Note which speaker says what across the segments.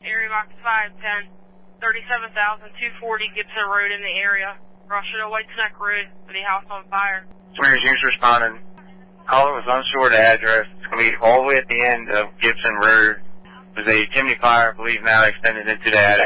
Speaker 1: Area box 510, 37,240 Gibson Road in the area. Rushing to White's Neck Road with the house on fire.
Speaker 2: Samaritan's Units responding. Caller was unsure of the address. It's going to be all the way at the end of Gibson Road. There's a chimney fire, I believe, now extended into the attic.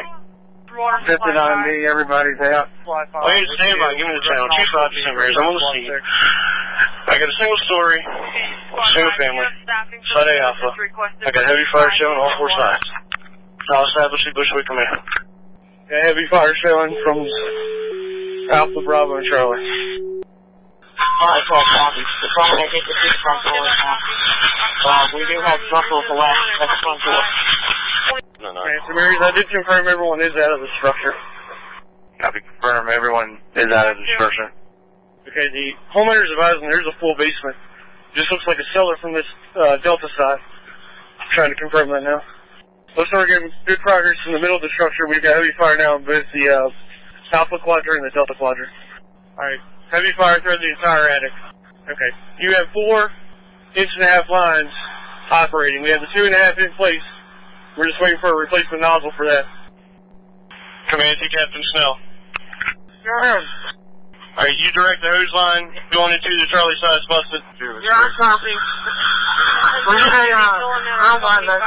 Speaker 3: 59B, everybody's out.
Speaker 4: Oh, hey, stand by. Give me the channel. Chief Officer Samaritan's. I'm on the scene. I got a single story, single family, Side A Alpha. I got heavy fire showing all four sides. I'll establish the Bushwick command.
Speaker 3: Yeah, heavy fire showing from Alpha, Bravo, and Charlie.
Speaker 5: Alright, copy. The problem I think the front door is off. We do have structural collapse at the front door.
Speaker 4: No.
Speaker 3: Okay, Samaritan's, I did confirm everyone is out of the structure.
Speaker 2: Copy, confirm everyone is out of the structure.
Speaker 3: Okay, the homeowner's advising there's a full basement. Just looks like a cellar from this Delta side. I'm trying to confirm that now. Looks like we're getting good progress in the middle of the structure. We've got heavy fire now in both the Alpha Quadrant and the Delta Quadrant. Alright, heavy fire throughout the entire attic. Okay, you have 4 1.5 lines operating. We have the 2.5 in place. We're just waiting for a replacement nozzle for that.
Speaker 4: Command to Captain Snell.
Speaker 3: Go ahead.
Speaker 4: Alright, you direct the hose line going into the Charlie side is busted.
Speaker 5: You're on copy. We're going to, I'm on that.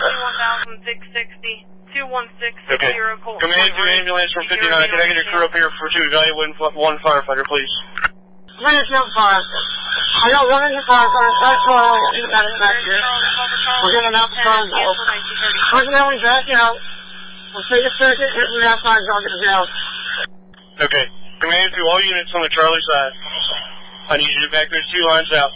Speaker 1: 21,660, 21660.
Speaker 4: Okay. Command to ambulance from 59. Can I get a crew up here for 2? Evaluate 1 firefighter, please.
Speaker 5: Minute jump fire. I got 1 in the firefighter. That's why I got it back here. We're getting out the front door. Personnel back out. We'll take a circuit, hit the outside, and I'll get down.
Speaker 4: Okay. Command to all units on the Charlie side. I need you to back those 2 lines out.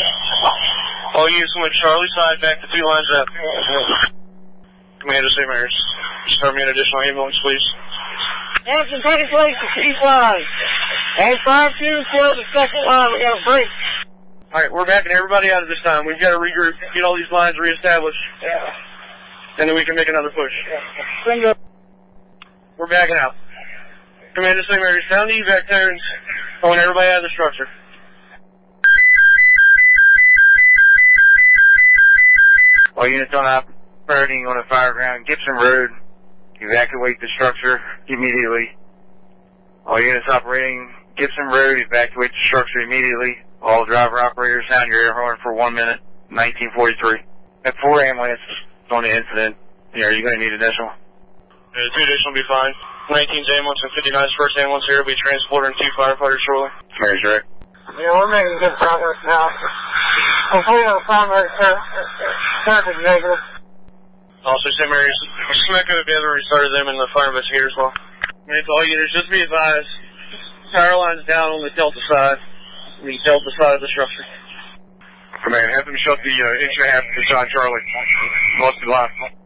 Speaker 4: All units on the Charlie side, back the 2 lines out. Commander St. Mary's. Start me an additional ambulance, please.
Speaker 5: Action taking place to each line. And 5-2, the second line. We got a break.
Speaker 3: Alright, we're backing everybody out at this time. We've got to regroup, get all these lines reestablished.
Speaker 5: Yeah.
Speaker 3: And then we can make another push.
Speaker 5: Bingo.
Speaker 3: We're backing out. Commander St. Mary's, sound the evac turns. I want everybody out of the structure.
Speaker 2: All units on operating on a fire ground, Gibson Road, evacuate the structure immediately. All units operating Gibson Road, evacuate the structure immediately. All driver operators, sound your air horn for 1 minute, 1943. At 4 ambulances on the incident. Are you going to need additional?
Speaker 4: 2 additional will be fine. 19's ambulance and 59's first ambulance here will be transporting 2 firefighters shortly.
Speaker 2: Mary's direct.
Speaker 5: Yeah, we're making good progress now. Hopefully the primary traffic negative.
Speaker 4: Also, St. Mary's, SMECA have ever restarted them and the fire investigator as well.
Speaker 3: It's all units, just be advised. Power line's down on the Delta side. The Delta side of the structure.
Speaker 2: Command, have them shut the 1.5 inside Charlie. Busted line.